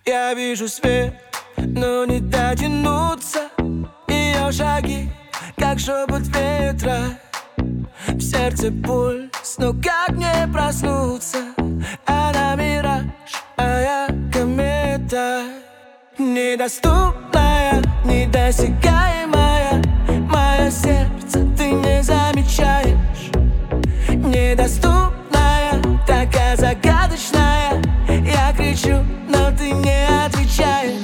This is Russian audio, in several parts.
Я вижу свет, но не дотянуться. Ее шаги, как шепот ветра. В сердце пульс, но как не проснуться? Она мираж, а я комета. Недоступная, недосягаемая. Мое сердце ты не замечаешь. Недоступная, такая загадочная. Я кричу, но ты не отвечаешь.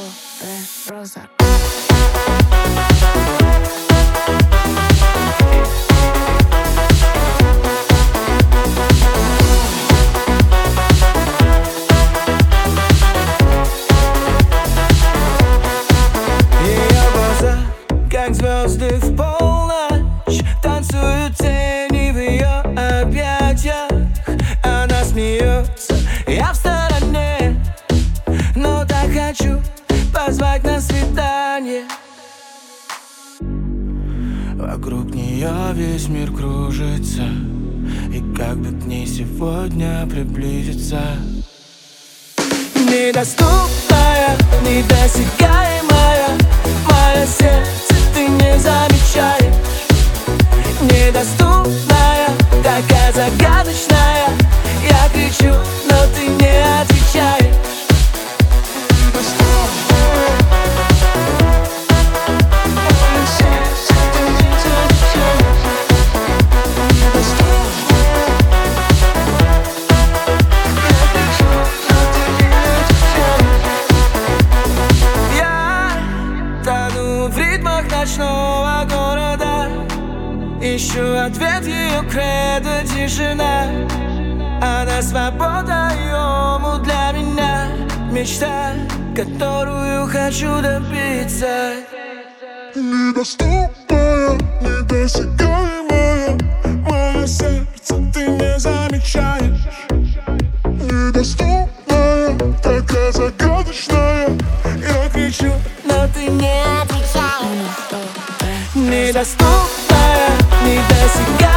Как звезды в полночь, танцуют тени в ее объятиях. Она смеется, я в стороне, но так хочу позвать на свидание. Вокруг нее весь мир кружится, и как бы к ней сегодня приблизиться. Недоступная, недосягаемая. Мое сердце ты не замечаешь. Недоступная, такая загадочная. Я кричу, но ты не отвечаешь. В ритмах ночного города ищу ответ, ее кредо тишина. Она свобода и омут для меня. Мечта, которую хочу добиться. Недоступная, недосягаемая. Мое сердце ты не замечаешь. Недоступная, такая загадочная. Я кричу, но ты не отвечаешь. Недоступная, недосягаемая.